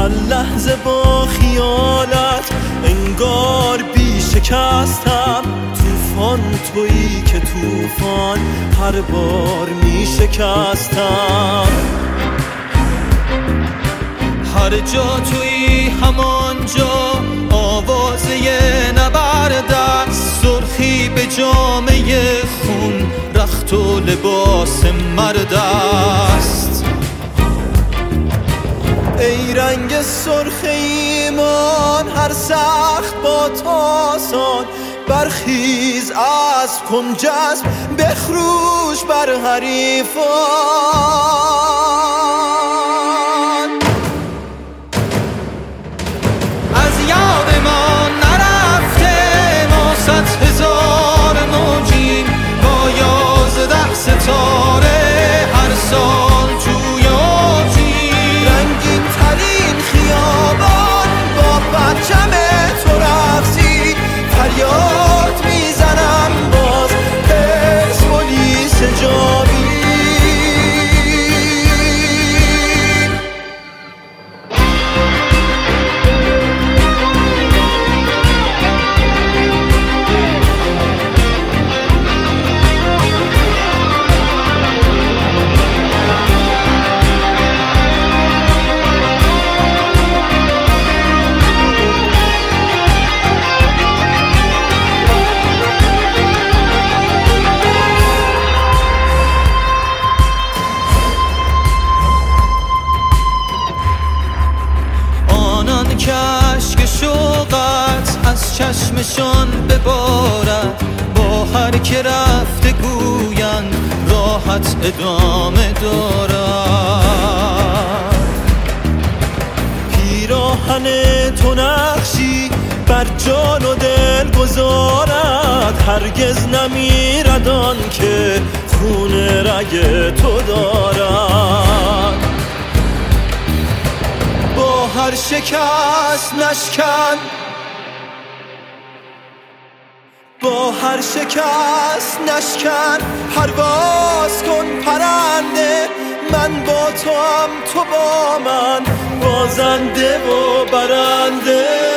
لحظه با خیالت انگار بی شکستم. طوفان تویی که طوفان هر بار می شکستم. هر جا تویی همان جا آوازه نبرد است. سرخی به جامه خون رخت و لباس مرد است. ای رنگ سرخ ایمان هر سخت با تاسان. برخیز از کن جذب بخروش بر حریفان. از یاد ما نرفته ما 100,000 موجیم با 11 ستاره هر سال توی آجیم. رنگین ترین خیابان با پرچم تو رقصی. فریاد میزنم باز پرسپولیس جاوید. که اشک شوقت از چشمشان ببارد. با هر که رفته گویند راحت ادامه دارد. پیراهن تو نقشی بر جان و دل گذارد. هرگز نمیرد آن که خون رگ تو دارد. با هر شکست نشکن با هر شکست نشکن. پرواز کن پرنده من با تو هم تو با من. بازنده و برنده.